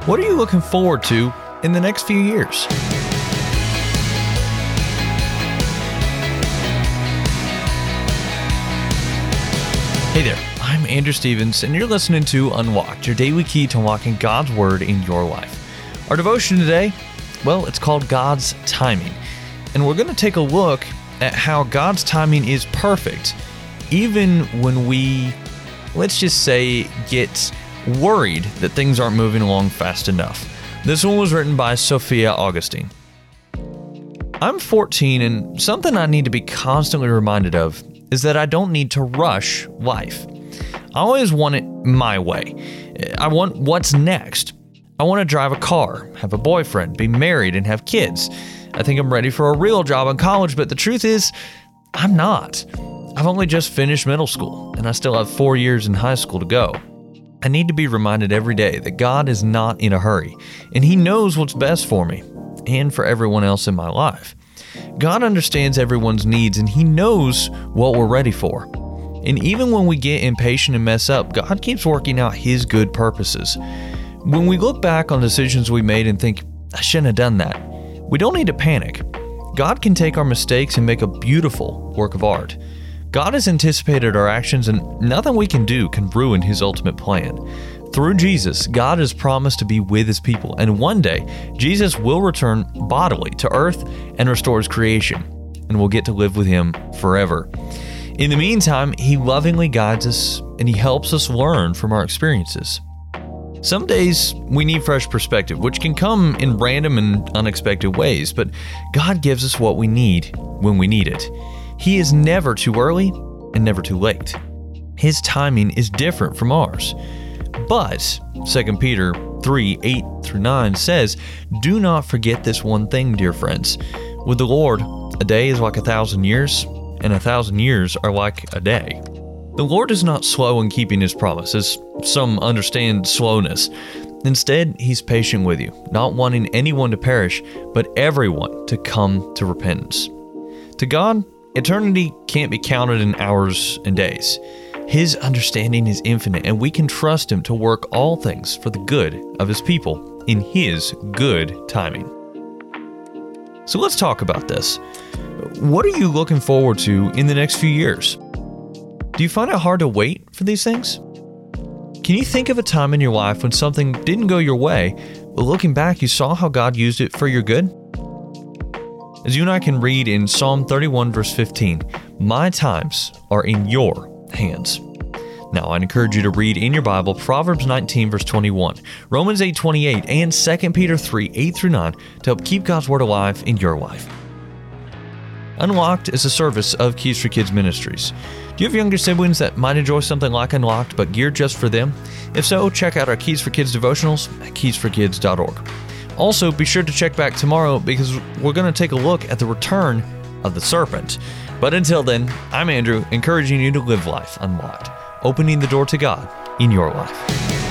What are you looking forward to in the next few years? Hey there, I'm Andrew Stevens, and you're listening to Unlocked, your daily key to unlocking God's Word in your life. Our devotion today, well, it's called God's Timing. And we're going to take a look at how God's timing is perfect, even when we, let's just say, get worried that things aren't moving along fast enough. This one was written by Sophia Augustine. I'm 14, and something I need to be constantly reminded of is that I don't need to rush life. I always want it my way. I want what's next. I want to drive a car, have a boyfriend, be married, and have kids. I think I'm ready for a real job in college, but the truth is, I'm not. I've only just finished middle school, and I still have 4 years in high school to go. I need to be reminded every day that God is not in a hurry, and He knows what's best for me and for everyone else in my life. God understands everyone's needs, and He knows what we're ready for. And even when we get impatient and mess up, God keeps working out His good purposes. When we look back on decisions we made and think, I shouldn't have done that, we don't need to panic. God can take our mistakes and make a beautiful work of art. God has anticipated our actions, and nothing we can do can ruin His ultimate plan. Through Jesus, God has promised to be with His people, and one day, Jesus will return bodily to earth and restore His creation, and we'll get to live with Him forever. In the meantime, He lovingly guides us, and He helps us learn from our experiences. Some days, we need fresh perspective, which can come in random and unexpected ways, but God gives us what we need when we need it. He is never too early and never too late. His timing is different from ours. But 2 Peter 3:8-9 says, "Do not forget this one thing, dear friends. With the Lord, a day is like 1,000 years, and 1,000 years are like a day." The Lord is not slow in keeping His promises. Some understand slowness. Instead, He's patient with you, not wanting anyone to perish, but everyone to come to repentance. To God, eternity can't be counted in hours and days. His understanding is infinite, and we can trust Him to work all things for the good of His people in His good timing. So let's talk about this. What are you looking forward to in the next few years? Do you find it hard to wait for these things? Can you think of a time in your life when something didn't go your way, but looking back, you saw how God used it for your good? As you and I can read in Psalm 31, verse 15, "My times are in your hands." Now, I'd encourage you to read in your Bible Proverbs 19, verse 21, Romans 8:28, and 2 Peter 3:8-9 to help keep God's Word alive in your life. Unlocked is a service of Keys for Kids Ministries. Do you have younger siblings that might enjoy something like Unlocked, but geared just for them? If so, check out our Keys for Kids devotionals at keysforkids.org. Also, be sure to check back tomorrow because we're going to take a look at the return of the serpent. But until then, I'm Andrew, encouraging you to live life unlocked, opening the door to God in your life.